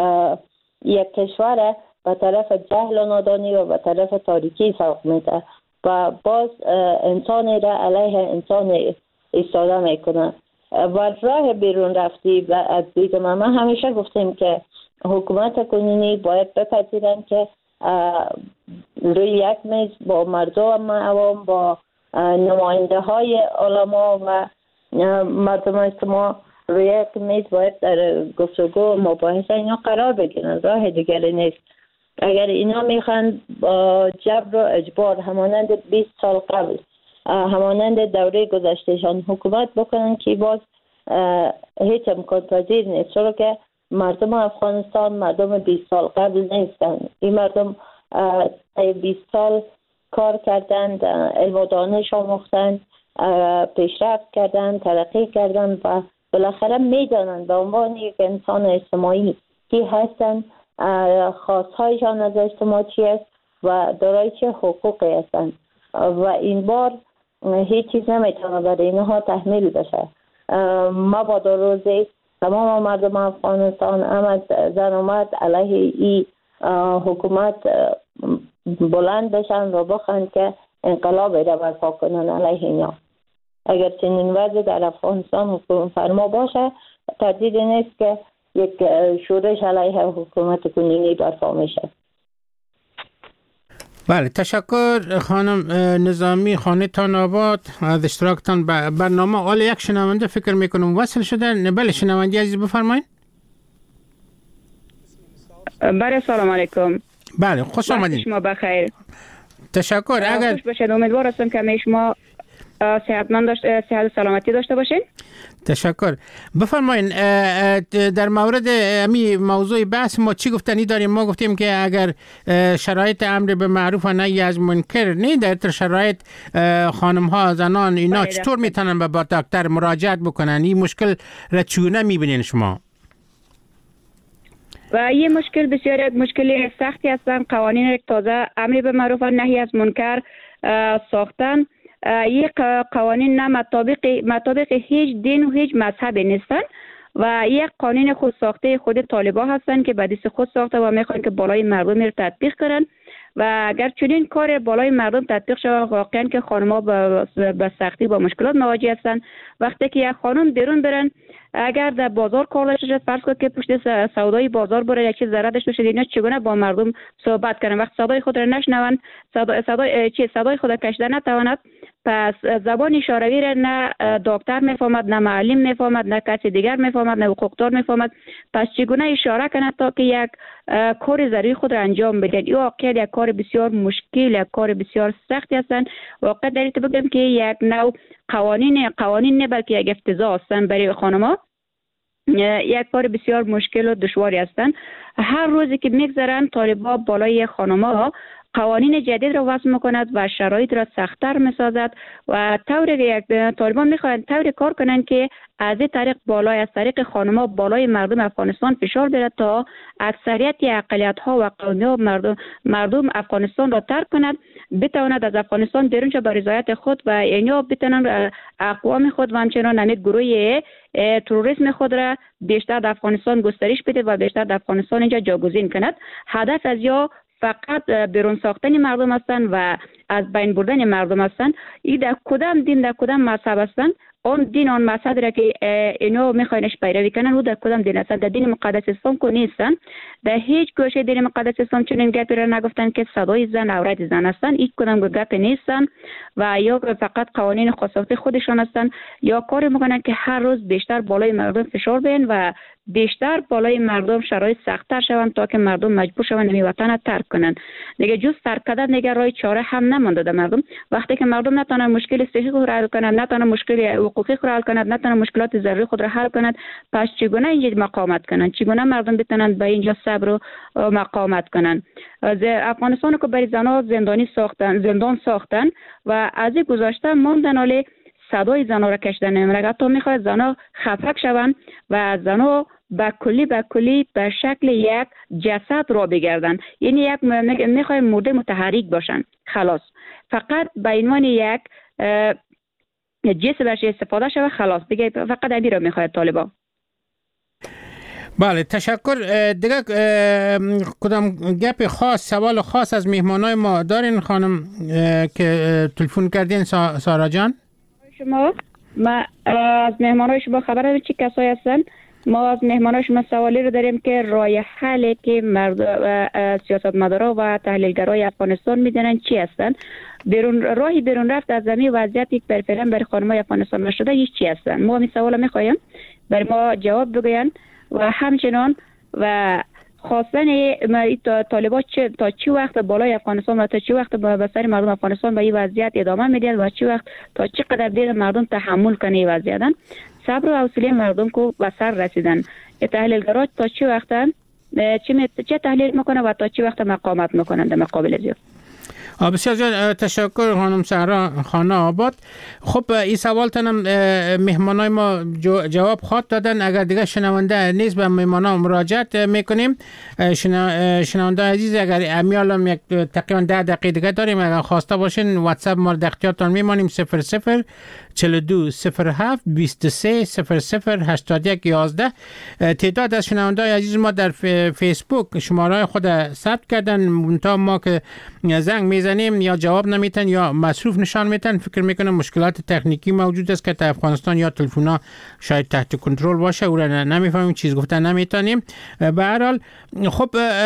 Speaker 4: یک کشور به طرف جهل و نادانی و به طرف تاریکی سوق میده و باز انسانی را علیه انسان ایستاده میکنه و راه بیرون رفتی از دید ما همیشه گفتیم که حکومت کنونی باید بپذیرن که روی یک میز با مردم عوام، با نماینده های علما و مردم اجتماع روی یک میز باید در گفتگو مباحثه اینا قرار بگیرن. راه دیگری نیست. اگر اینا میخوان با جبر و اجبار همانند 20 سال قبل، همانند دوره گذشتهشان حکومت بکنن که باز هیچ امکان پذیر نیست، چرا که مردم افغانستان مردم 20 سال قبل نیستن. این مردم 20 سال کار کردند، علم و دانش آموختند، پیشرفت کردند، ترقی کردند و بالاخره میدانند به عنوان یک انسان اجتماعی کی هستند، خواستهایشان از اجتماع چی است و دارای چه حقوقی هستند و این بار هیچ چیز نمیتونه برای اینها تحمیل بشه. مبادا روزی تمام مردم افغانستان آمد زن اومد علیه ای حکومت بلند بشن و بخواهند که انقلاب را برپا کنن علیه اینا. اگر چنین وضع در افغانستان حکومت فرما باشه، تردیدی نیست که یک شورش علیه حکومت کنونی برپا میشه.
Speaker 1: بله، تشکر خانم نظامی، خانه تان آباد از اشتراکتان برنامه. حالا یک شنونده فکر میکنم وصل شده. بله شنونده عزیز بفرمایید.
Speaker 6: بله سلام علیکم.
Speaker 1: بله خوش آمدید.
Speaker 6: شما بخیر.
Speaker 1: تشکر. اگر
Speaker 6: خوش باشید، امیدوار هستم که شما صحت و سلامتی داشته باشین.
Speaker 1: تشکر. بفرمایید در مورد امی موضوع بحث ما چی گفتنی داریم؟ ما گفتیم که اگر شرایط امر به معروف و نهی از منکر نه در شرایط خانم ها زنان اینا چطور میتونن به دکتر مراجعت بکنن؟ این مشکل را چگونه میبینین شما؟
Speaker 6: و یه مشکل بسیار مشکلی سختی هستن. قوانین تازه امر به معروف و نهی از منکر ساختن. یک قوانین نه مطابق هیچ دین و هیچ مذهبی نیستن و یک قانون خود ساخته خود طالبان هستن که به دست خود ساخته و میخوان که بالای مردم رو تطبیق کنن و اگر چنین کار بالای مردم تطبیق شود، واقعا که خانم‌ها به سختی با مشکلات مواجه هستن. وقتی که یک خانم بیرون برن، اگر در بازار کار داشته شد، فرض کنید که پشت سودای بازار بره، یک چیز ضرر داشته باشه، اینا چگونه با مردم صحبت کنن؟ وقت صدای خود را نشنوند، صدای خود کشیده نتواند، پس زبان اشاره‌ای را نه دکتر میفهمد، نه معلم میفهمد، نه کسی دیگر میفهمد، نه حقوقدار میفهمد. پس چگونه اشاره کند تا که یک کار ضروری خود را انجام بدهد؟ این واقعا یک کار بسیار مشکل، یک کار بسیار سختی هستند. واقعا در این بگم که یک نوع قوانین نه بلکه یک افتضاح هستند برای خانم‌ها. یک کار بسیار مشکل و دشواری هستند. هر روزی که میگذرن طالبان بالای خانم‌ها قوانین جدید را وضع میکند و شرایط را سخت‌تر میسازد و طالبان میخواهند طوری کار کنند که از این طریق از طریق خانم‌ها بالای مردم افغانستان فشار بیارد تا اکثریت اقلیت‌ها و قومی‌ها مردم افغانستان را ترک کند، بتواند از افغانستان بیرون شود به رضایت خود و اینا بتوانند اقوام خود و همچنان گروه تروریسم خود را بیشتر در افغانستان گسترش بده و بیشتر در افغانستان اینجا جاگزین کند. هدف از یا فقط بیرون ساختن مردم هستند و از بین بردن مردم هستند. این در کدام دین در کدام مذهب هستند، اون دین آن مذهب را که اینو میخواینش پیروی کنن او در کدام دین هستند؟ در دین مقدس اسلام که نیستن. در هیچ گوشه دین مقدس اسلام چنین گپی را نگفتن که صدای زن عورت زن هستند. این کدام گپ نیستن و یا فقط قوانین خاص خودشان هستند یا کار میکنن که هر روز بیشتر بالای مردم فشار بیارن و بیشتر بالای مردم شرایط سخت‌تر شوند تا که مردم مجبور شوند این وطن را ترک کنند. دیگه جز ترک کردن دیگه راه چاره هم نمانده در مردم. وقتی که مردم نتونن مشکل صحی خود را حل کنند، نتونن مشکل حقوقی خود را حل کنند، نتونن مشکلات ضروری خود را حل کنند، پس چگونه اینجا مقاومت کنند؟ چگونه مردم بتونن به اینجا صبر و مقاومت کنند؟ افغانستان که برای زنها زندان ساختن و از این گذشته ماندن حالی صدای زنها را کشیدن نمی‌رود. حتی میخواهد زنها خفک شوند و زنها به کلی به شکل یک جسد را بگردن، یعنی یک میخواهد مرده متحرک باشن، خلاص فقط به عنوان یک جسد برش استفاده شود، خلاص دیگه فقط امیر را میخواهد طالبان.
Speaker 1: بله تشکر. دیگه کدام گپ خاص سوال خاص از مهمانای ما دارین خانم که تلفن کردین؟ سارا جان
Speaker 6: ما از مهمانای شما خبر داریم چه کسایی هستن؟ ما از مهمانای شما سوالی رو داریم که راه حلی که سیاستمدارا و تحلیلگرای افغانستان میدونن چی هستن؟ راهی بیرون رفت از زمین وضعیت یک پرفرن برای خانمای افغانستان نشده هیچ چی هستن؟ ما این سوالا میخوایم برای ما جواب بگوین و همچنان و خواستن طالبان تا چی وقت بالای افغانستان و تا چی وقت به سر مردم افغانستان به این وضعیت ادامه میدن و چی وقت تا چقدر دیر مردم تحمل کنه این وضعیت، صبر و حوصله مردم کو به سر رسیدن. تحلیلگرا تا چی وقت چه تحلیل میکنه و تا چی وقت مقاومت میکنن در مقابل زیاد؟
Speaker 1: بسیار زیاد تشکر خانم سهرا خانه آباد. خب این سوال تنم مهمانای ما جواب خواهد دادن. اگر دیگه شنونده نیست به مهمانا مراجعت میکنیم. شنونده عزیز اگر امیال هم یک تقریبا 10 دقیقه دیگه داریم، اگر خواسته باشین واتساپ مورد اختیارتان میمانیم 00 42 07 23 00 81 11. تعداد از شنونده عزیز ما در فیسبوک شماره خود ثبت کردن، منتها ما که زنگ میزنیم یا جواب نمیتن یا مصروف نشان میتن. فکر میکنم مشکلات تکنیکی موجود است که در افغانستان یا تلفن‌ها شاید تحت کنترل باشه، او را نمیفهمیم، چیز گفتن نمیتونیم. به هر حال خب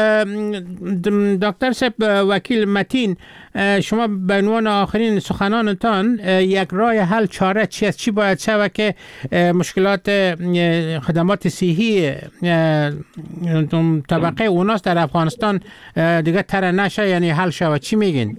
Speaker 1: دکتر صاحب وکیل متین، شما به عنوان آخرین سخنانتان یک راه حل چاره چی است؟ چی باید شود که مشکلات خدمات صحی طبقه اوناس در افغانستان دیگه تر نشه، یعنی حل شود؟ چی میگین؟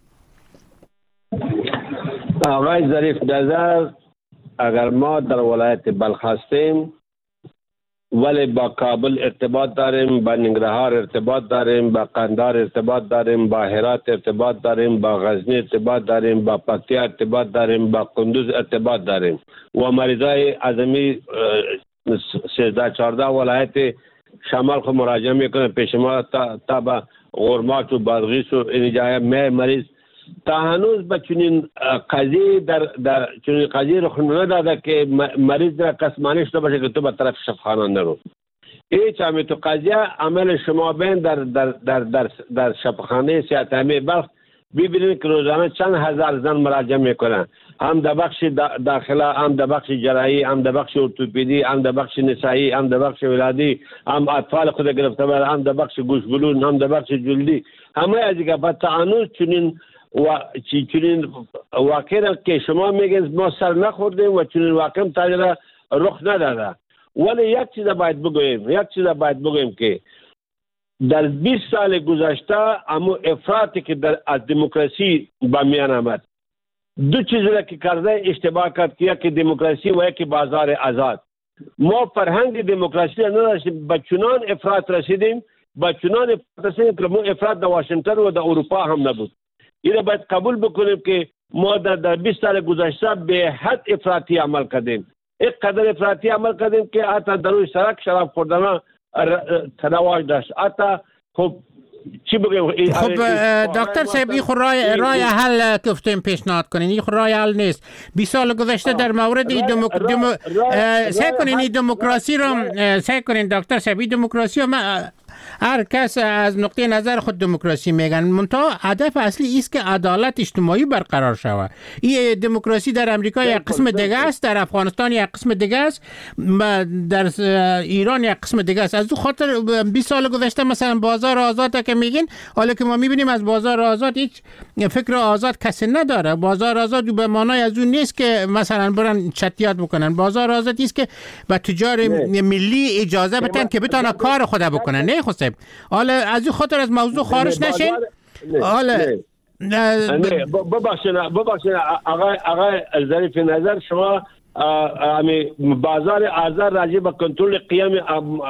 Speaker 2: آقای ظریف نظر، اگر ما در ولایت بلخ هستیم ولی با کابل ارتباط داریم، با ننگرهار ارتباط داریم، با قندهار ارتباط داریم، با هرات ارتباط داریم، با غزنی ارتباط داریم، با پکتیا ارتباط داریم، با قندوز ارتباط داریم و مریضای اعظمی 13-14 ولایت شمال خود مراجعه میکنه پیش ما تا به غرمات و بادغیس و این جای مریض تا هنوز به چنین قضیه در چنین قضیه رخ نداده که مریض را قسمانی شده باشه که تو به طرف شفاخانه نرو. هیچ همین تو قضیه عمل شما بین در شفاخانه صحت عامه بلخ ببینید که روزانه چند هزار زن مراجعه میکنن، هم در بخش داخله، هم در بخش جراحی، هم در بخش ارتوپدی، هم در بخش نسایی، هم در بخش ولادی، هم اطفال خود گرفته بر، هم در بخش گوش بلون، هم در بخش جلدی، همه از دیگه بعد هنوز چنین واقعا که شما میگید ما سر نخوردیم و چنین واقعا تاجر رخ نداده. ولی یک چیز باید بگویم که در 20 سال گذشته اما افراطی که از دموکراسی به میان آمد، دو چیز را که کرده اشتباه کرد که یکی دموکراسی و یکی بازار آزاد. ما فرهنگ دموکراسی نداشتیم، به چنان افراط رسیدیم با چنان افراطی که افراط در واشنگتن و در اروپا هم نبود. این باید قبول بکنیم که ما در 20 سال گذشته به حد افراطی عمل کردیم. یک قدر افراطی عمل کردیم که حتی در روی سرک شراب خوردن تنواج داشت. حتی خب چی بگیم؟
Speaker 1: خب دکتر صاحب این رای حل گفتیم پیشنهاد کنین، این رای حل نیست. 20 سال گذشته در مورد سعی کنین دموکراسی رو سعی کنین دکتر صاحب، دموکراسی رو هر کس از نقطه نظر خود دموکراسی میگن، منتها هدف اصلی است که عدالت اجتماعی برقرار شود. این دموکراسی در امریکا یک قسم دیگه است، در افغانستان یک قسم دیگه است، در ایران یک قسم دیگه است. از اون خاطر 20 سال گذشته مثلا بازار آزاد که میگین، حالا که ما میبینیم از بازار آزاد هیچ فکر آزاد کسی نداره. بازار آزاد به معنای از اون نیست که مثلا برن چتیات بکنن. بازار آزاد است که به تجار ملی اجازه بدن که بتونن کار خود بکنن. نه خب حالا از این خاطر از موضوع خارج نشین. حالا
Speaker 2: ببخشید آقای ظریف نظر، شما بازار آزاد راجع به کنترل قیام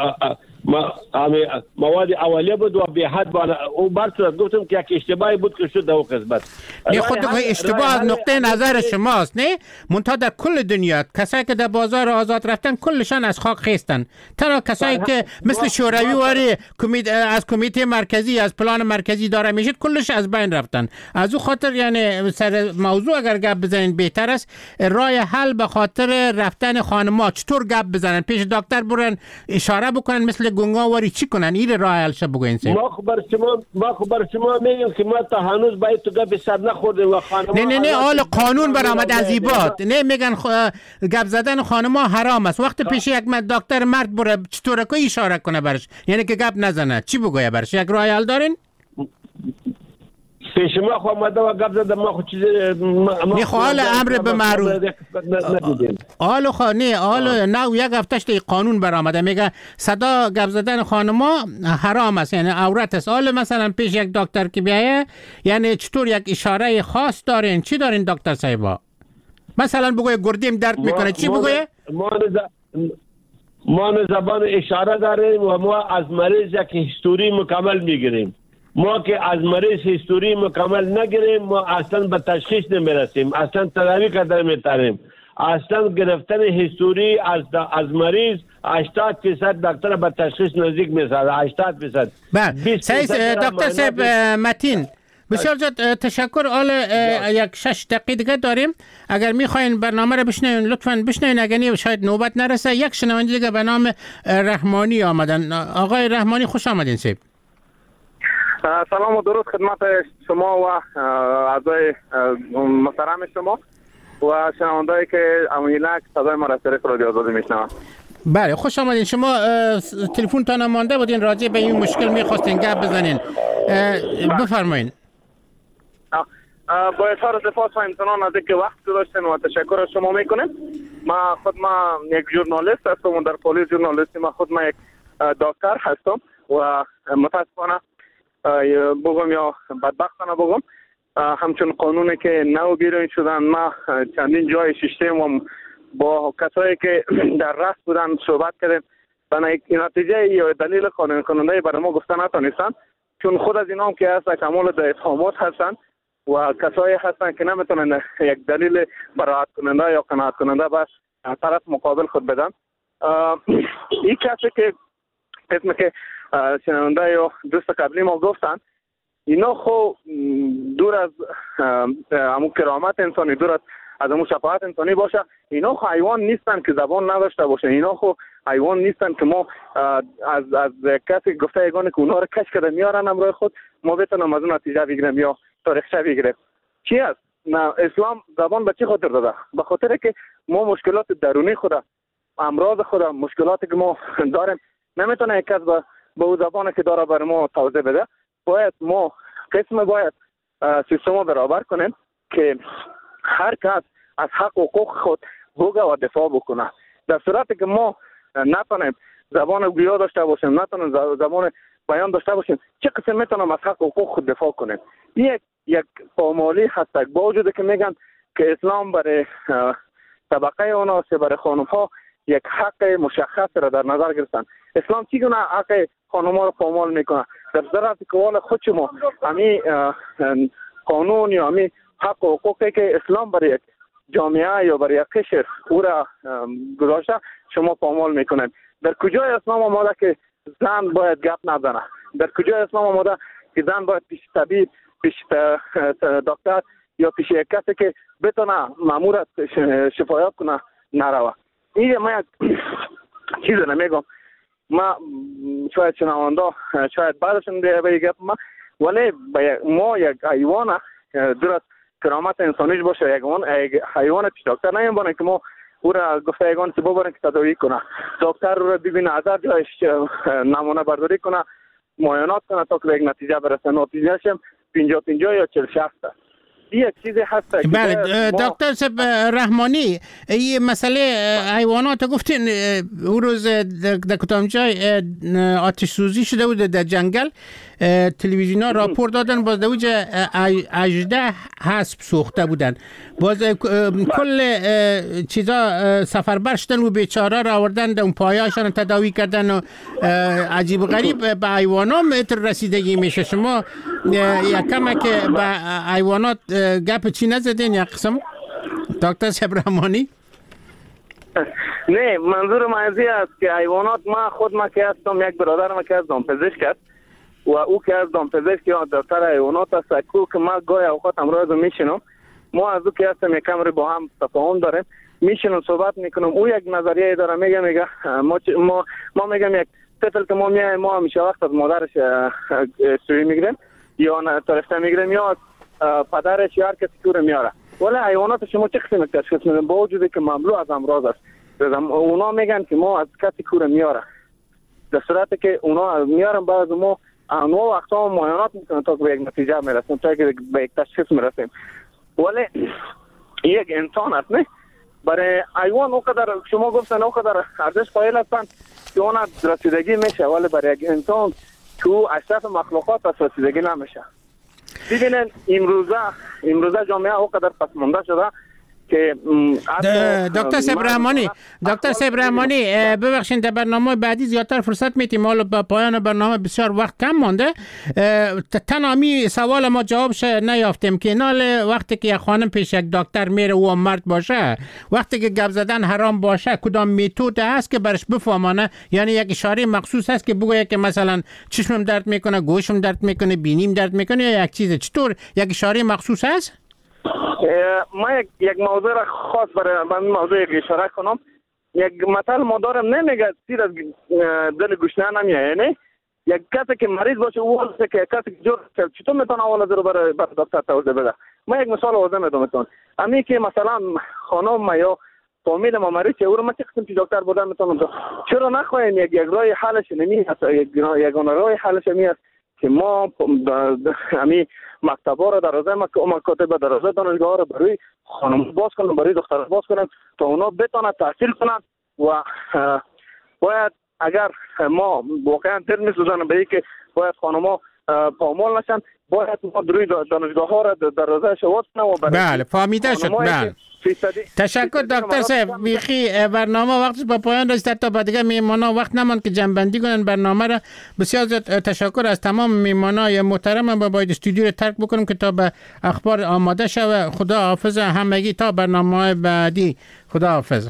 Speaker 2: مواد اولیه بود و به حد او برصورت گفتم که یک اشتباهی بود که شد در اون قسمت.
Speaker 1: نه خود اشتباه از نقطه نظر شماست، نه منتها در کل دنیا کسایی که در بازار آزاد رفتن کلشان از خاک خیستن. تنها کسایی که مثل شوروی واری از کمیته مرکزی از پلان مرکزی داره میشد کلش از بین رفتن. از اون خاطر یعنی سر موضوع اگر گپ بزنین بهتر است. راه حل به خاطر رفتن خانم‌ها چطور گپ بزنن، پیش دکتر برن اشاره بکنن مثل گنگاواری چی کنن، این راه حل شه بگوین.
Speaker 2: ما خبر شما میگم که ما تا هنوز باید تو گپ سر نخورده و خانم‌ها
Speaker 1: نه حال قانون برآمد از ایبات. نه میگن گپ زدن خانم‌ها حرام است. وقت پیش یک دکتر مرد بره چطور که اشاره کنه برش، یعنی که گپ نزنه، چی بگویه برش؟ یک راه حل دارین؟
Speaker 2: پیش ما خو آمده و گپ زدم، ما خو چیز
Speaker 1: نه حال امر به معروف حال خانه حال نه یک هفتهش قانون برآمده میگه صدا گپ زدن خانما حرام است، یعنی عورت است. حال مثلا پیش یک دکتر که بیایه، یعنی چطور یک اشاره خاص دارین؟ چی دارین دکتر صاحبا؟ مثلا بگوی گردیم درد میکنه، چی بگویه؟
Speaker 2: ما زبان اشاره داریم و ما از مریض یک هیستوری مکمل میگیریم. ما که از مریض هیستوری مکمل نگیریم ما اصلا به تشخیص نمیرسیم، اصلا تداوی کردن میتونیم. اصلا گرفتن هیستوری از مریض 80% دکتر به تشخیص نزدیک میشه. 80%.
Speaker 1: بله صحیح دکتر صاحب متین، بسیار زیاد تشکر. حالا یک 6 دقیقه دیگه داریم، اگر میخواین برنامه رو بشنوین لطفاً بشنوین، اگر شاید نوبت نرسه. یک شنونده دیگه به نام رحمانی آمدن. آقای رحمانی خوش آمدین. صاحب
Speaker 7: سلام و درود خدمت شما و اعضای محترم شما و شنوندهایی که امینک صدای ما را از طریق رادیو آزادی میشنوند.
Speaker 1: بله خوش آمدین. شما تلفن تان مانده بودین راجع به این مشکل میخواستین گپ بزنین، بفرمایین.
Speaker 7: با اظهار سپاس و امتنان از اینکه وقت گذاشتین و تشکر از شما میکنیم. ما یک ژورنالیست هستم، در پلیس ژورنالیستی ما خود یک دکتر هستم و متاسفانه بگم یا بدبختانه بگم همچون قانونی که نو بیرون شدن ما چندین جای ششتیم و با کسایی که در رأس بودن صحبت کردیم و نتیجه یا دلیل قانون کننده برای ما گفتن نتونستن، چون خود از اینا هم که هست کمال در اتهامات هستن و کسایی هستن که نمیتونن یک دلیل براحت کننده یا قناعت کننده به طرف مقابل خود بدن. این کسی که اسم که شنونده یا دوست قبلی ما گفتن، اینا خو دور از همون کرامت انسانی، دور از همون شفاعت انسانی باشه. اینا خو حیوان نیستن که زبان نداشته باشه. اینا خو حیوان نیستن که ما از کسی گفته یگانه که اونا رو کش کرده میارن امروی خود ما بتونم از اون نتیجه بگیرم یا تاریخچه بگیرم. چی است؟ نه اسلام زبان به چی خاطر داده؟ به خاطر که ما مشکلات درونی خود، امراض خود، مشکلاتی که ما داریم نمیتونه یک کس به او زبانی که داره بر ما توضیح بده. باید ما باید سیستم رو برابر کنیم که هر کس از حق و حقوق خود بگه و دفاع بکنه. در صورتی که ما نتونیم زبان گویا داشته باشیم، نتونیم زبان بیان داشته باشیم، چه قسم میتونیم از حق و حقوق خود دفاع کنیم؟ یک پامالی هست، با وجود که میگن که اسلام برای طبقه اوناست، برای خانم ها یک حق مشخص را در نظر گرفتن. اسلام چگونه حق خانم‌ها را پامال میکنه؟ در ظرف کمال خود شما همین قانون یا همین حق و حقوقی که اسلام برای یک جامعه یا برای یک قشر او را گذاشته شما پامال میکنید. در کجای اسلام آمده که زن باید گپ نزنه؟ در کجای اسلام آمده که زن باید پیش طبیب، پیش دکتر یا پیش یک کسی که بتونه مامور شفایت کنه نروه؟ این من یک چیز نمیگم، ما شاید شنونده شاید بعدشون بگم ولی ما یک حیوان درست کرامت انسانیش باشه، یک حیوان پیش دکتر نمیبونه که ما او را گفته یگان که ببرن که تداوی کنه، دکتر رو ببینه از هر جایش نمونه برداری کنه، معاینات کنه تا که به یک نتیجه برسه. نتیجهش 50 یا 40-60. یک چیزی هست.
Speaker 1: بله دکتر صاحب رحمانی، این مسئله حیوانات گفتین او روز در کدام جای آتش سوزی شده بود در جنگل، تلویزیون ها راپور دادن باز دوجه 18 اسب سوخته بودن، باز کل چیزا سفربر شدن و بیچاره را آوردن اون پایه‌هاشون تداوی کردن و عجیب غریب به حیوانات متر رسیدگی میشه. شما یکم که به حیوانات گپ چی نزدین یک قسم دکتر صاحب رحمانی؟
Speaker 7: نه، منظور من است که حیوانات ما که هستم، یک برادر ما که از دامپزشک است و او که از دامپزشک یا دکتر حیوانات است، که ما گاهی اوقات امروز میشینم، ما از او که هستم یک کم با هم تفاهم داریم، میشینم صحبت میکنم، او یک نظریه داره میگه ما میگم یک طفل که ما همیشه وقت از مادرش سوی میگیریم یا طرفته میگیریم یا پدرش یا هر کسی کور میاره، ولی حیوانات شما چه قسم تشخیص میدن با وجودی که مملو از امراض است؟ اونا میگن که ما از کسی کور میاره، در صورتی که اونا میارن بعد ما انواع و اقسام معاینات میکنن تا که به یک نتیجه میرسیم، تا که به یک تشخیص میرسیم. ولی یک انسان است نه، برای حیوان اونقدر شما گفتن اونقدر ارزش قائل هستن که اون رسیدگی میشه، ولی برای یک انسان تو اشرف مخلوقات از رسیدگی نمیشه. ببینن امروزه جامعه اونقدر پسمانده شده که
Speaker 1: دکتر صاحب رحمانی ببخشید در برنامه بعدی زیادتر فرصت میتیم، حالا با پایان برنامه بسیار وقت کم مانده، تنامی سوال ما جوابش نیافتیم که نال وقتی که یک خانم پیش یک دکتر میره و مرد باشه، وقتی که گپ زدن حرام باشه، کدام میتود هست که برش بفهمانه؟ یعنی یک اشاره مخصوص هست که بگویه که مثلا چشمم درد میکنه، گوشم درد میکنه، بینیم درد میکنه، یا یک چیز چطور یک اشاره مخصوص هست؟
Speaker 7: ما یک موضوع را خاص برای این موضوع اشاره کنم. یک مثل ما دارم، نمیگه سیر از دل گوشنه نمیه، یعنی یک کسی که مریض باشه او هست که کسی که جور چطور میتونه اول رو برای دکتر توضیح بده. ما یک مثال واضح میدم، امی که مثلا خانم یا فامیل ما مریض او رو ما چه قسم دکتر بودن میتونم چرا نخواهیم یک راه حلش نمی هست، یک راه حلش نمی هست که ما همین مکتب‌ها را درازه مکاتب درازه دانشگاه‌ها را برای خانم باز کنن، برای دختران باز کنن تا اونا بتونن تحصیل کنن و باید اگر ما واقعا دل می‌سوزانیم به اینکه باید خانم‌ها پامال نشن، باید ما دروی دانشگاه‌ها را درازه شواز کنن و
Speaker 1: بله فهمیده شد. بله تشکر دکتر صاحب، بیخی برنامه وقتش با پایان رسید، تا بعد دیگه میهمانا وقت نماند که جنبندی کنن برنامه را. بسیار تشکر از تمام میهمانای محترم. با باید استودیو رو ترک بکنم که تا به اخبار آماده شود. خدا حافظ همگی تا برنامه بعدی. خدا حافظ.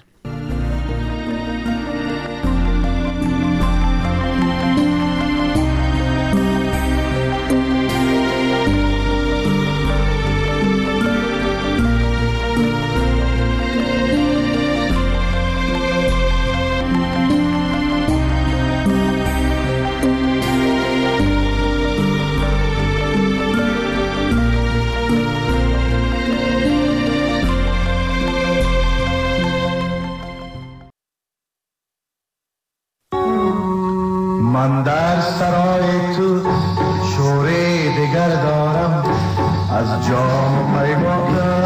Speaker 8: من در سرای تو شوره دگر دارم، از جام پیمانم